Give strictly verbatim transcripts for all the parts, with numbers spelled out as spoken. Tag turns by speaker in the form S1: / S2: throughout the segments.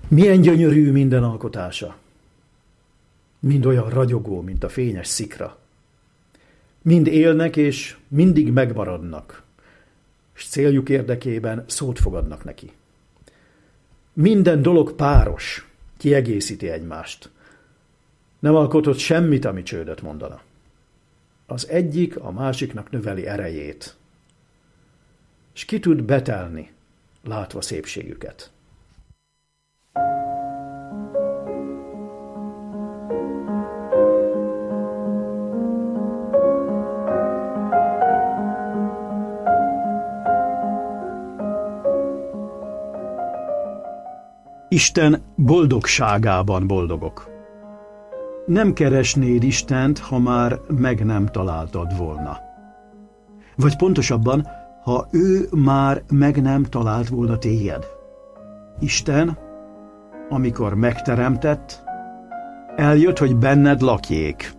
S1: Milyen gyönyörű minden alkotása. Mind olyan ragyogó, mint a fényes szikra. Mind élnek és mindig megmaradnak, s céljuk érdekében szót fogadnak neki. Minden dolog páros, kiegészíti egymást. Nem alkotott semmit, ami csődöt mondana. Az egyik a másiknak növeli erejét, s ki tud betelni, látva szépségüket. Isten boldogságában boldogok. Nem keresnéd Istent, ha már meg nem találtad volna. Vagy pontosabban, ha ő már meg nem talált volna téged. Isten, amikor megteremtett, eljött, hogy benned lakjék.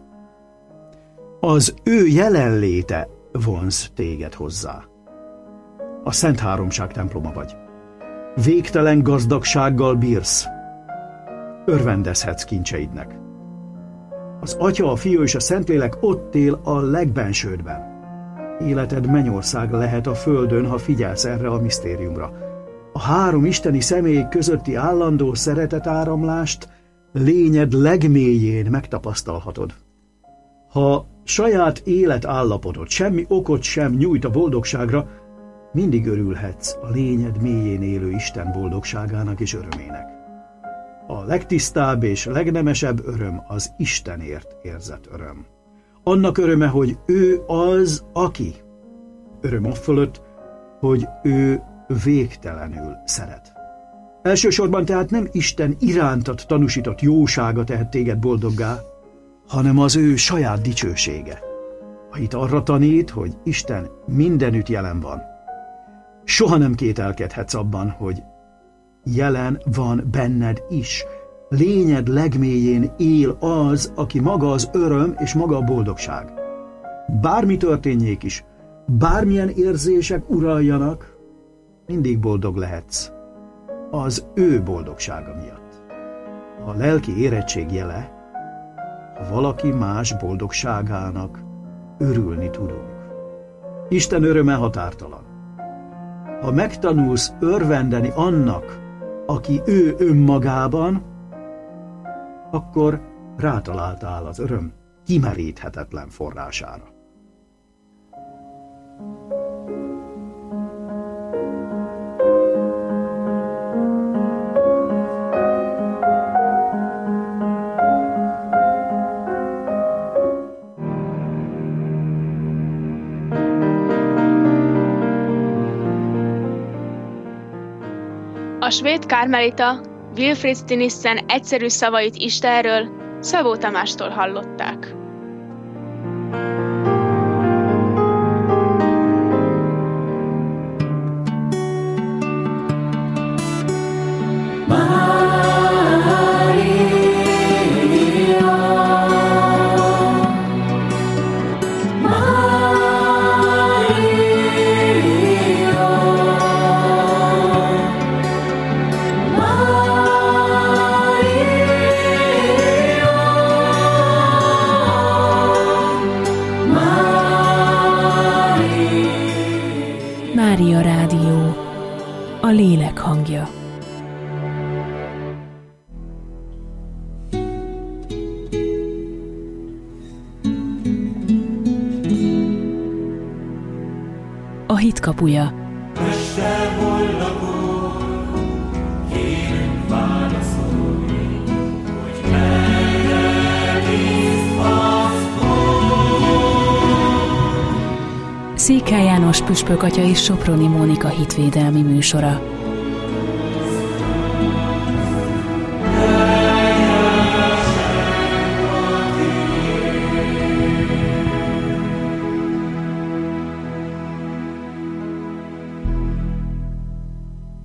S1: Az ő jelenléte vonz téged hozzá. A Szent Háromság temploma vagy. Végtelen gazdagsággal bírsz. Örvendezhetsz kincseidnek. Az Atya, a Fiú és a Szentlélek ott él a legbensődben. Életed mennyország lehet a földön, ha figyelsz erre a misztériumra. A három isteni személy közötti állandó szeretetáramlást lényed legmélyén megtapasztalhatod. Ha saját életállapotod semmi okot sem nyújt a boldogságra, mindig örülhetsz a lényed mélyén élő Isten boldogságának és örömének. A legtisztább és legnemesebb öröm az Istenért érzett öröm. Annak öröme, hogy ő az, aki. Öröm afölött, hogy ő végtelenül szeret. Elsősorban tehát nem Isten irántad tanúsított jósága tehet téged boldoggá, hanem az ő saját dicsősége. Ha itt arra tanít, hogy Isten mindenütt jelen van, soha nem kételkedhetsz abban, hogy jelen van benned is. Lényed legmélyén él az, aki maga az öröm és maga a boldogság. Bármi történjék is, bármilyen érzések uraljanak, mindig boldog lehetsz. Az ő boldogsága miatt. A lelki érettség jele, ha valaki más boldogságának örülni tudunk. Isten öröme határtalan. Ha megtanulsz örvendeni annak, aki ő önmagában, akkor rátaláltál az öröm kimeríthetetlen forrására.
S2: A svéd kármelita Wilfrid Stinissen egyszerű szavait Istenről Szabó Tamástól hallották.
S3: Mária Rádió, a lélek hangja. A hit kapuja. Székely János püspök atya és Soproni Mónika hitvédelmi műsora.